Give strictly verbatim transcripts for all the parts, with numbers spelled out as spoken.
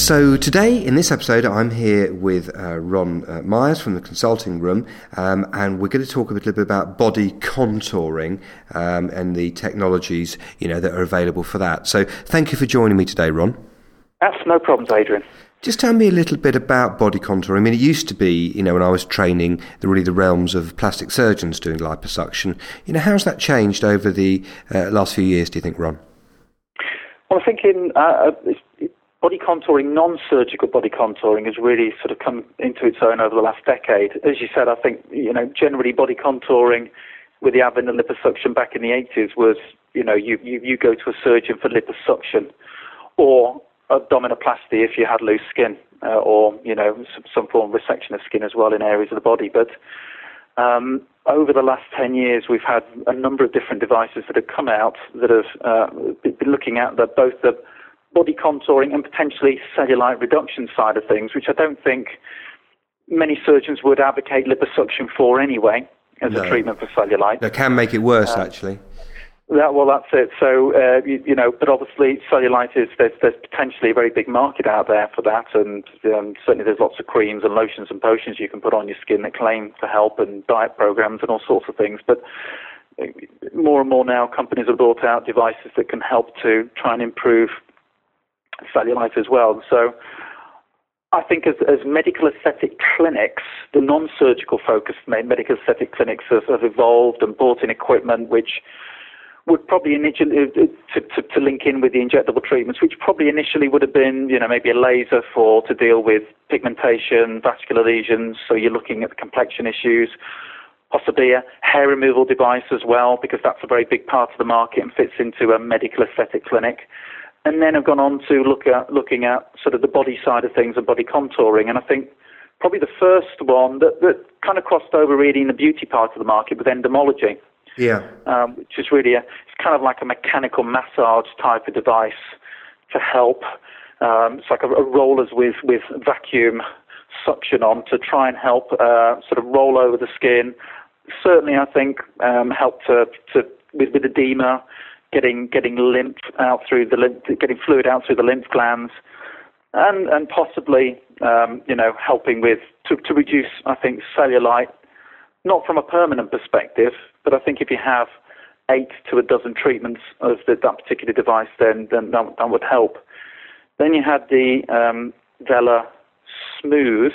So today, in this episode, I'm here with uh, Ron uh, Myers from the Consulting Room, um, and we're going to talk a little bit about body contouring um, and the technologies, you know, that are available for that. So thank you for joining me today, Ron. That's no problems, Adrian. Just tell me a little bit about body contouring. I mean, it used to be, you know, when I was training, the, really the realms of plastic surgeons doing liposuction. You know, how's that changed over the uh, last few years, do you think, Ron? Well, I think in uh, body contouring, non-surgical body contouring has really sort of come into its own over the last decade. As you said, I think, you know, generally body contouring with the advent of liposuction back in the eighties was, you know, you, you, you go to a surgeon for liposuction or abdominoplasty if you had loose skin uh, or, you know, some, some form of resection of skin as well in areas of the body. But um, over the last ten years, we've had a number of different devices that have come out that have uh, been looking at the, both the body contouring and potentially cellulite reduction side of things, which I don't think many surgeons would advocate liposuction for anyway as no. a treatment for cellulite. That can make it worse, uh, actually. That, well, that's it. So, uh, you, you know, but obviously cellulite is, there's, there's potentially a very big market out there for that, and um, certainly there's lots of creams and lotions and potions you can put on your skin that claim to help, and diet programs and all sorts of things. But more and more now companies have brought out devices that can help to try and improve cellulite as well. So I think as, as medical aesthetic clinics, the non-surgical focused medical aesthetic clinics have, have evolved and bought in equipment which would probably initially, to, to, to link in with the injectable treatments, which probably initially would have been, you know, maybe a laser for to deal with pigmentation, vascular lesions, so you're looking at the complexion issues, possibly a hair removal device as well, because that's a very big part of the market and fits into a medical aesthetic clinic. And then have gone on to look at looking at sort of the body side of things and body contouring. And I think probably the first one that, that kind of crossed over really in the beauty part of the market with endomology. Yeah. Um, which is really a, it's kind of like a mechanical massage type of device to help. Um, it's like a, a rollers with, with vacuum suction on to try and help uh, sort of roll over the skin. Certainly, I think um, help to, to with, with edema. Getting getting lymph out through the lymph, getting fluid out through the lymph glands, and and possibly um, you know helping with to, to reduce I think cellulite, not from a permanent perspective, but I think if you have eight to a dozen treatments of the, that particular device, then then that, that would help. Then you had the um, Vela Smooth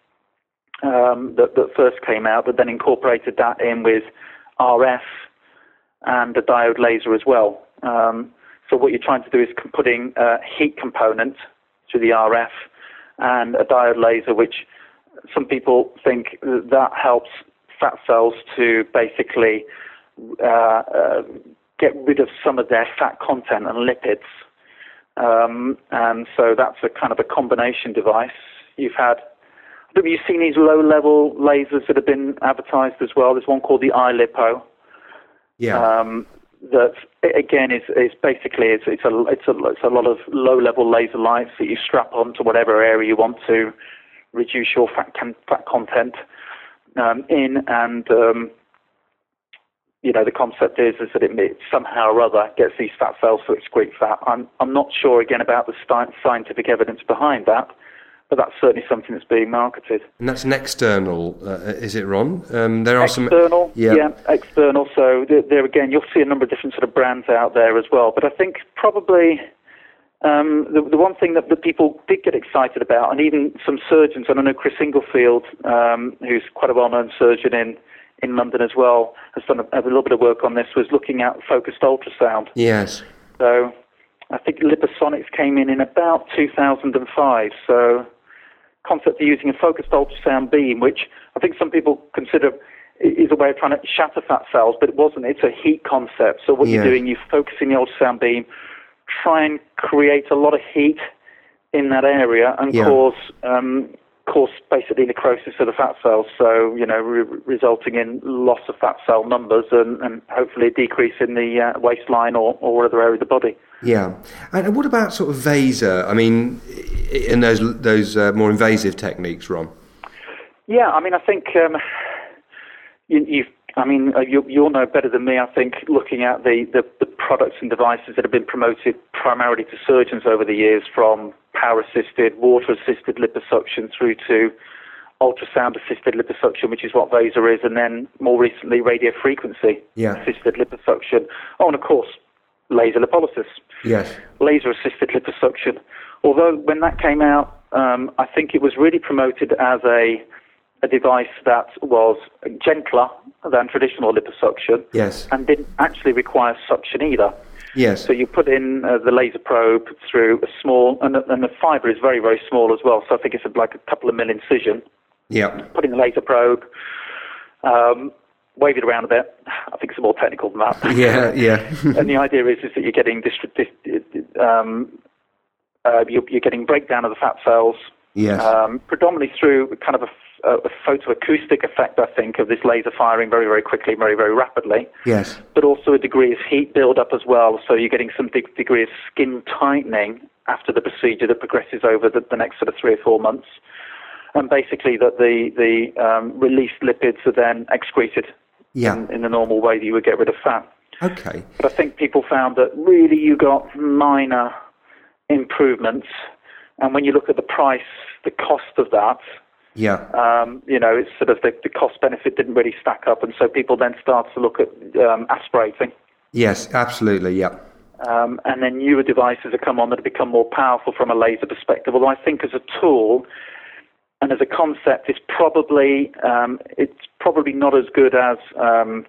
um, that that first came out, that then incorporated that in with R F. And a diode laser as well. Um, so what you're trying to do is putting a heat component to the R F and a diode laser, which some people think that helps fat cells to basically uh, uh, get rid of some of their fat content and lipids. Um, and so that's a kind of a combination device. You've had, have you seen these low-level lasers that have been advertised as well? There's one called the iLipo. Yeah. Um, that again is is basically it's it's a it's a it's a lot of low level laser lights that you strap onto whatever area you want to reduce your fat can, fat content um, in, and um, you know the concept is is that it somehow or other gets these fat cells to excrete fat. I'm I'm not sure again about the scientific evidence behind that. But that's certainly something that's being marketed. And that's an external, uh, is it, Ron? Um, there are external, some... Yeah. yeah, external. So there, there again, you'll see a number of different sort of brands out there as well. But I think probably um, the, the one thing that the people did get excited about, and even some surgeons, and I know Chris Inglefield, um, who's quite a well-known surgeon in, in London as well, has done a, a little bit of work on this, was looking at focused ultrasound. Yes. So I think Liposonics came in in about two thousand five, so... concept of using a focused ultrasound beam, which I think some people consider is a way of trying to shatter fat cells, but it wasn't. It's a heat concept. So what yeah. you're doing, you're focusing the ultrasound beam, try and create a lot of heat in that area and yeah. cause um, cause basically necrosis of the fat cells. So, you know, re- resulting in loss of fat cell numbers and, and hopefully a decrease in the uh, waistline or, or other area of the body. Yeah. And what about sort of VASER? I mean, in those those uh, more invasive techniques, Ron? Yeah, I mean, I think um, you, you've, I mean, uh, you, you'll know better than me, I think, looking at the, the, the products and devices that have been promoted primarily to surgeons over the years, from power-assisted, water-assisted liposuction through to ultrasound-assisted liposuction, which is what VASA is, and then more recently radio frequency Yeah. assisted liposuction. Oh, and of course, laser lipolysis. Yes. Laser-assisted liposuction. Although when that came out, um, I think it was really promoted as a a device that was gentler than traditional liposuction, Yes. and didn't actually require suction either. Yes. So you put in uh, the laser probe through a small, and the, and the fibre is very, very small as well, so I think it's like a couple of mil incision. Yeah. Put in the laser probe, um, wave it around a bit. I think it's more technical than that. Yeah, yeah. And the idea is, is that you're getting this, this um, uh, you're, you're getting breakdown of the fat cells, Yes. um, predominantly through kind of a, a photoacoustic effect, I think, of this laser firing very, very quickly, very, very rapidly. Yes. But also a degree of heat build-up as well, so you're getting some big degree of skin tightening after the procedure that progresses over the, the next sort of three or four months. And basically that the, the um, released lipids are then excreted Yeah. in, in the normal way that you would get rid of fat. Okay. But I think people found that really you got minor improvements, and when you look at the price, the cost of that, Yeah. um, you know, it's sort of the, the cost-benefit didn't really stack up, and so people then start to look at um, aspirating. Yes, absolutely, yeah. Um, and then newer devices have come on that have become more powerful from a laser perspective, although I think as a tool and as a concept, it's probably um, it's probably not as good as um,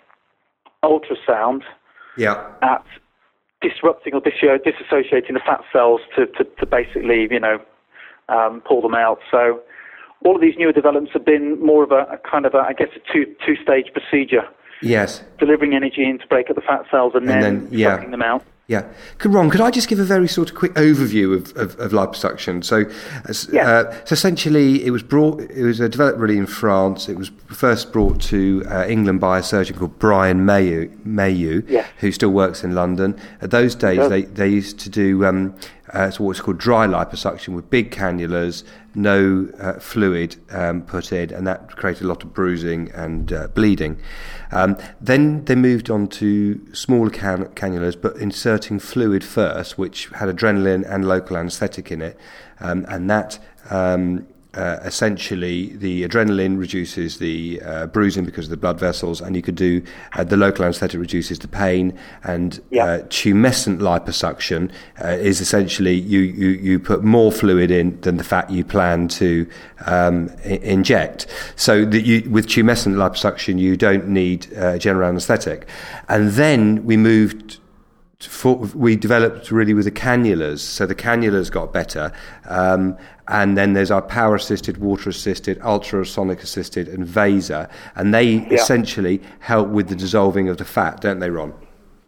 ultrasound Yeah. at disrupting or disio- disassociating the fat cells to, to, to basically, you know, um, pull them out. So all of these newer developments have been more of a, a kind of, a, I guess, a two, two-stage procedure. Yes. Delivering energy in to break up the fat cells and, And then, then, yeah. sucking them out. Yeah. Could, Ron, could I just give a very sort of quick overview of, of, of liposuction? So, Yeah. uh, so essentially, it was brought. It was uh, developed really in France. It was first brought to uh, England by a surgeon called Brian Mayu, Mayu Yeah. who still works in London. At those days, Yeah. they, they used to do um, uh, what's called dry liposuction with big cannulas, no uh, fluid um, put in, and that created a lot of bruising and uh, bleeding. Um, then they moved on to smaller can- cannulas, but inserting fluid first, which had adrenaline and local anaesthetic in it, um, and that um, uh, essentially the adrenaline reduces the uh, bruising because of the blood vessels, and you could do uh, the local anaesthetic reduces the pain, and Yeah. uh, tumescent liposuction uh, is essentially you, you, you put more fluid in than the fat you plan to um, I- inject. So that you, with tumescent liposuction, you don't need uh, general anaesthetic. And then we moved for, we developed really with the cannulas, so the cannulas got better, um, and then there's our power-assisted, water-assisted, ultrasonic-assisted, and VASA, and they Yeah. essentially help with the dissolving of the fat, don't they, Ron?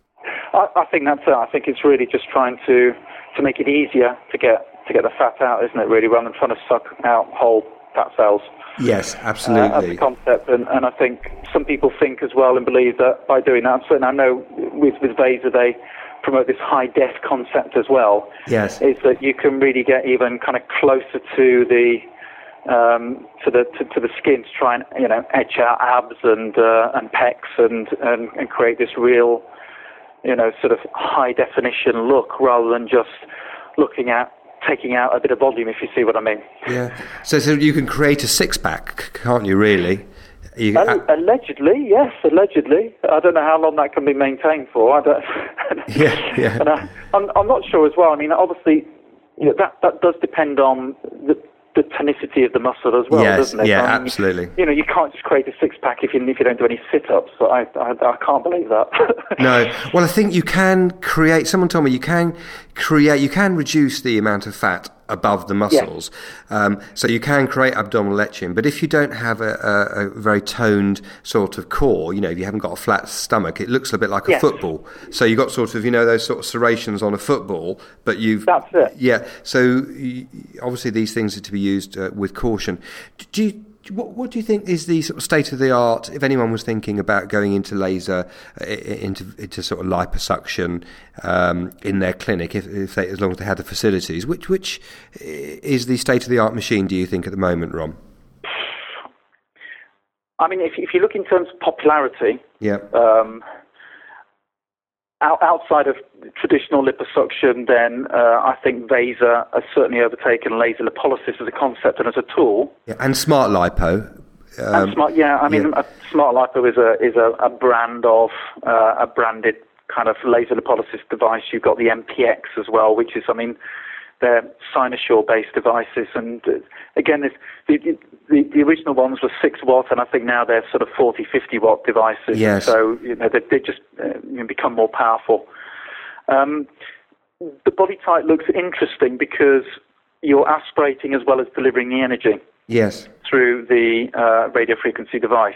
I, I think that's it. I think it's really just trying to, to make it easier to get to get the fat out, isn't it, really, rather than trying to suck out whole fat cells. Yes, Uh, as absolutely. a concept, and, and I think some people think as well and believe that by doing that, and I know with, with VASA they promote this high-def concept as well, Yes. is that you can really get even kind of closer to the um, to the to, to the skin to try and, you know, etch out abs and uh, and pecs and, and and create this real, you know, sort of high-definition look rather than just looking at taking out a bit of volume, if you see what I mean. Yeah. So, so you can create a six-pack, can't you, really? You, Al- allegedly, yes, allegedly. I don't know how long that can be maintained for. I don't. Yeah, yeah. And I, I'm, I'm not sure as well. I mean, obviously, you know, that that does depend on the, the tonicity of the muscle as well, Yes, doesn't it? yeah, I mean, absolutely. You know, you can't just create a six-pack if you if you don't do any sit-ups. So I, I I can't believe that. No. Well, I think you can create, someone told me you can create, you can reduce the amount of fat above the muscles. Um, so you can create abdominal etching, but if you don't have a, a, a very toned sort of core, you know, if you haven't got a flat stomach, it looks a bit like a Yes. football. So you've got sort of, you know, those sort of serrations on a football, but you've... That's it. Yeah. So y- obviously these things are to be used uh, with caution. Do you... What, what do you think is the sort of state of the art if anyone was thinking about going into laser, uh, into, into sort of liposuction um, in their clinic, if, if they, as long as they had the facilities? Which which is the state of the art machine, do you think, at the moment, Ron? I mean, if if you look in terms of popularity, Yeah. um, outside of traditional liposuction, then uh, I think Vaser has certainly overtaken laser lipolysis as a concept and as a tool. Yeah, and smart lipo. Um, and smart, yeah, I mean, yeah. A smart lipo is a is a, a brand of uh, a branded kind of laser lipolysis device. You've got the M P X as well, which is, I mean, they're Cynosure-based devices, and uh, again, the, the the original ones were six watt, and I think now they're sort of forty, fifty watt devices. Yes. So you know they, they just uh, you know, become more powerful. Um, the BodyTite looks interesting because you're aspirating as well as delivering the energy. Yes. Through the uh, radio frequency device.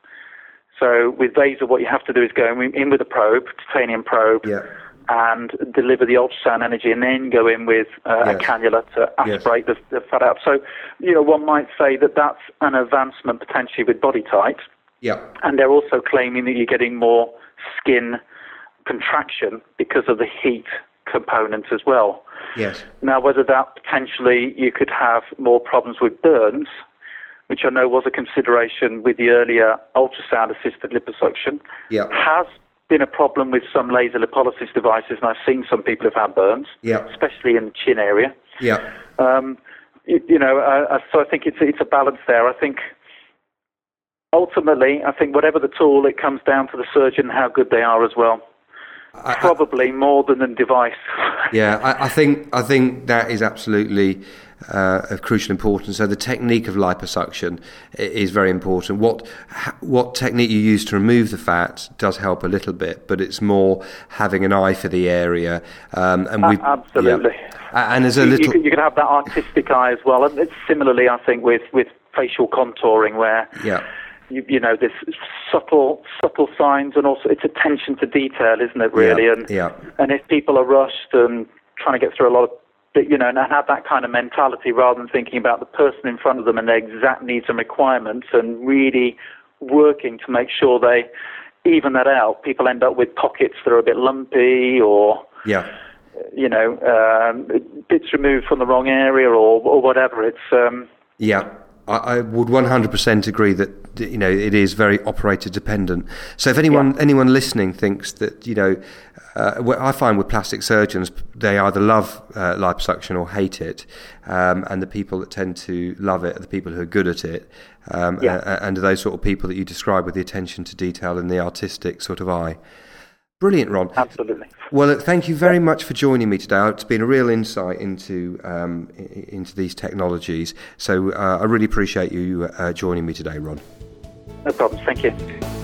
So with Vaser, what you have to do is go in with a probe, titanium probe. Yeah. And deliver the ultrasound energy, and then go in with uh, yes. a cannula to aspirate yes. the, the fat out. So, you know, one might say that that's an advancement potentially with BodyTite. Yeah. And they're also claiming that you're getting more skin contraction because of the heat component as well. Yes. Now, whether that potentially you could have more problems with burns, which I know was a consideration with the earlier ultrasound-assisted liposuction, yeah. has been a problem with some laser lipolysis devices, and I've seen some people have had burns, yeah. especially in the chin area. Yeah. Um, you, you know, uh, so I think it's it's a balance there. I think ultimately, I think whatever the tool, it comes down to the surgeon and how good they are as well. I, Probably I, more than the device. Yeah, I, I think I think that is absolutely uh, of crucial importance. So the technique of liposuction is very important. What what technique you use to remove the fat does help a little bit, but it's more having an eye for the area. Um, and we uh, absolutely. Yeah. And there's a little. You, you, you can have that artistic eye as well. And it's similarly, I think, with with facial contouring, where yeah. You, you know, there's subtle, subtle signs, and also it's attention to detail, isn't it? Really, yeah, and yeah. and if people are rushed and trying to get through a lot of, you know, and have that kind of mentality rather than thinking about the person in front of them and their exact needs and requirements, and really working to make sure they even that out, people end up with pockets that are a bit lumpy, or yeah. you know, um, bits removed from the wrong area, or or whatever. It's um, yeah. I would one hundred percent agree that, you know, it is very operator dependent. So if anyone yeah. anyone listening thinks that, you know, uh, I find with plastic surgeons, they either love uh, liposuction or hate it, um, and the people that tend to love it are the people who are good at it, um, yeah. and, and are those sort of people that you describe with the attention to detail and the artistic sort of eye. Brilliant, Ron. Absolutely. Well, thank you very much for joining me today. It's been a real insight into um, into these technologies. So uh, I really appreciate you uh, joining me today, Ron. No problem. Thank you.